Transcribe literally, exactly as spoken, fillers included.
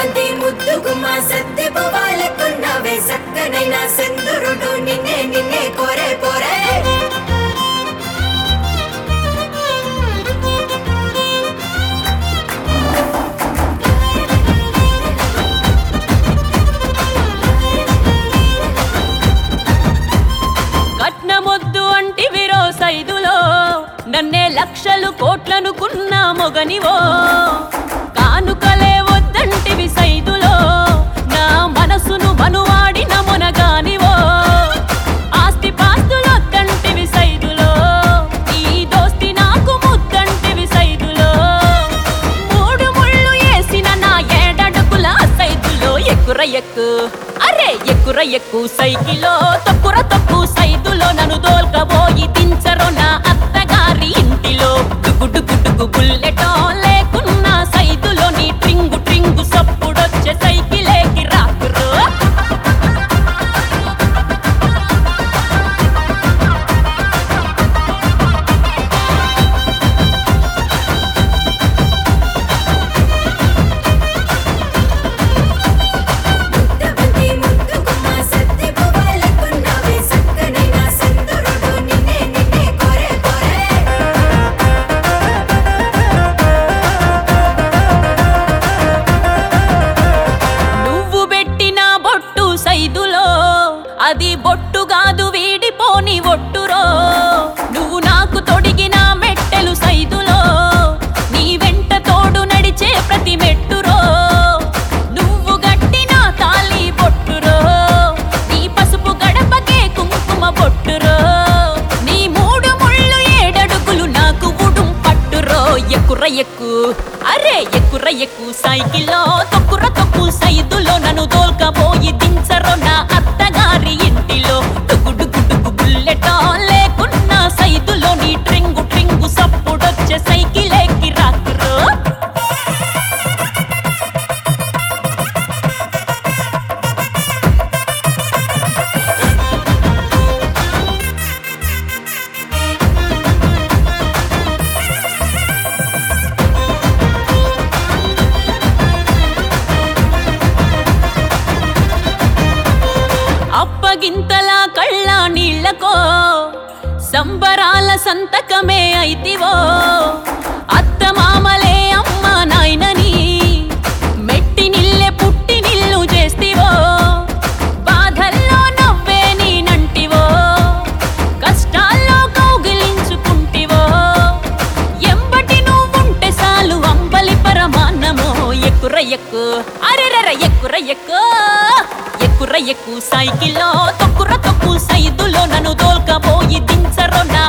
బంతి ముద్దుగుమ్మ సత్తి పువ్వాలకున్నవే సక్కనైన సెందురుడు నిన్నే నిన్నే కోరే పోరే కట్నమొద్దు అంటివిరో సైదులో నన్నే లక్షలు కోట్లనుకున్న మొగనివో కానుకలే వద్దంటివి సైదులో నా మనసును మనువాడిన మొనగానివో ఆస్తి పాస్తులొద్దంటివి సైదులో ఈ దోస్తి నాకు ముద్దంటివి సైదులో మూడు ముళ్ళు వేసిన నా ఏడడుగుల సైదులో ఎక్కుర ఎక్కు అరే ఎక్కుర ఎక్కు సైకిలో తక్కుర తక్కు సైదులో నన్ను దోల్కబోయి దించరో నా అత్తగారి ఇంటిలో డుగు డుగు బుల్లెటో లేకున్నా సైదులో నీ ట్రింగు ట్రింగు సప్పుడొచ్చే సైకిలేకి రాకురు బంతి ముద్దుగుమ్మ సత్తి పువ్వాలకున్నవే సక్కనైన సెందురుడు నిన్నే నిన్నే కోరే పోరే నువ్వు పెట్టిన బొట్టు సైదులో అది బొట్టు కాదు వీడిపోని ఒట్టురో నువ్వు నాకు తొడిగిన మెట్టెలు సైదులో నీ వెంట తోడు నడిచే ప్రతి మెట్టురో నువ్వు గట్టిన తాళి బొట్టురో నీ పసుపు గడపకే కుంకుమ బొట్టురో నీ మూడు ముళ్ళు ఏడడుగులు నాకు ఉడుం పట్టురో ఎక్కుర ఎక్కు అరే ఎక్కుర ఎక్కు సైకిల్లో తొక్కుర తొక్కు సైదులో నన్ను తోల్కబోయి దించరో నా అత్తగారి ఇంటిలో డుగు డుగు డుగు బుల్లెటో లేకున్నా సైదులో నీ ట్రింగు ట్రింగు సప్పుడొచ్చే సైకిలేకి రాకురో అప్పగింతల కళ్ళ నీళ్ళకో సంబరాల సంతకమే అయితివో అత్త మామలే అమ్మ నాయనని మెట్టి నిల్లె పుట్టి నిల్లు చేస్తివో బాధల్లో నవ్వే నేనంటివో కష్టాల్లో కౌగిలించుకుంటివో ఎంబటి నువ్వుంటే సాలు అంబలి పరమాన్నమో ఎక్కుర ఎక్కు అరెరెర ఎక్కుర ఎక్కు ఎక్కుర ఎక్కు సైకిల్లో తొక్కుర తొక్కు సైదులో నన్ను దోల్కబోయి దించరో నా